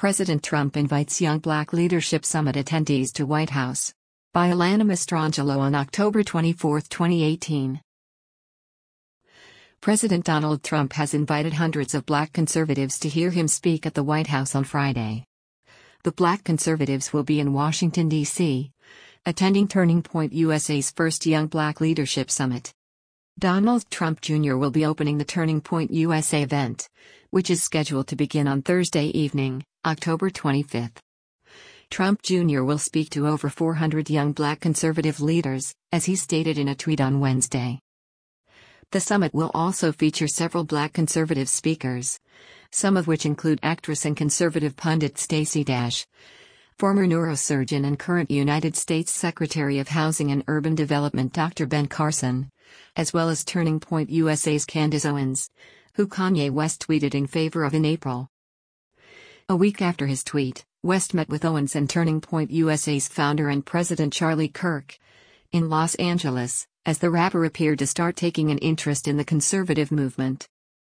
President Trump invites Young Black Leadership Summit attendees to White House. By Alana Mastrangelo on October 24, 2018. President Donald Trump has invited hundreds of black conservatives to hear him speak at the White House on Friday. The black conservatives will be in Washington, D.C., attending Turning Point USA's first Young Black Leadership Summit. Donald Trump Jr. will be opening the Turning Point USA event, which is scheduled to begin on Thursday evening, October 25. Trump Jr. will speak to over 400 young black conservative leaders, as he stated in a tweet on Wednesday. The summit will also feature several black conservative speakers, some of which include actress and conservative pundit Stacey Dash, former neurosurgeon and current United States Secretary of Housing and Urban Development Dr. Ben Carson, as well as Turning Point USA's Candace Owens, who Kanye West tweeted in favor of in April. A week after his tweet, West met with Owens and Turning Point USA's founder and president Charlie Kirk in Los Angeles, as the rapper appeared to start taking an interest in the conservative movement.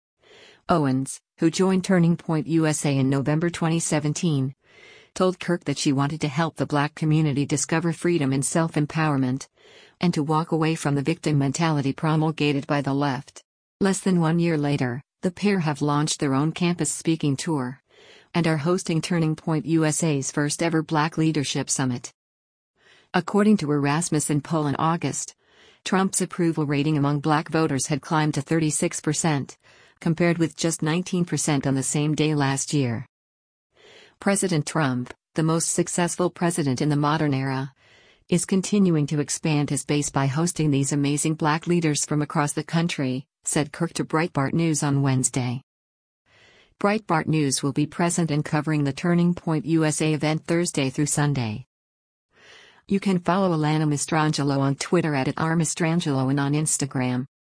Owens, who joined Turning Point USA in November 2017, told Kirk that she wanted to help the black community discover freedom and self-empowerment, and to walk away from the victim mentality promulgated by the left. Less than 1 year later, the pair have launched their own campus speaking tour, and are hosting Turning Point USA's first ever Black Leadership Summit. According to a Rasmussen poll in August, Trump's approval rating among black voters had climbed to 36%, compared with just 19% on the same day last year. President Trump, the most successful president in the modern era, is continuing to expand his base by hosting these amazing black leaders from across the country, said Kirk to Breitbart News on Wednesday. Breitbart News will be present and covering the Turning Point USA event Thursday through Sunday. You can follow Alana Mastrangelo on Twitter @RMastrangelo and on Instagram